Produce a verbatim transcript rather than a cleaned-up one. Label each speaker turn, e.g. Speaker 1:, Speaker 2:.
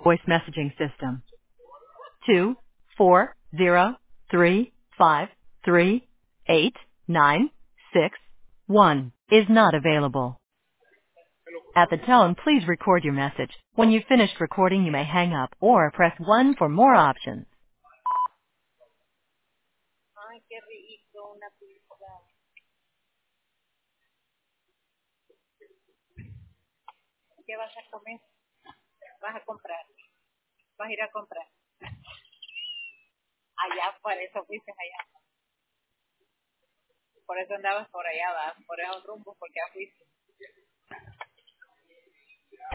Speaker 1: voice messaging system. Two four zero three five three eight nine six one is not available. At the tone, please record your message. When you've finished recording, you may hang up or press one for more options.
Speaker 2: Ay, qué rico, una pizza. ¿Qué vas a comer? Vas a comprar. Vas a ir a comprar. Allá, por eso fuiste allá. Por eso andabas por allá, vas por esos rumbos, porque ya fuiste.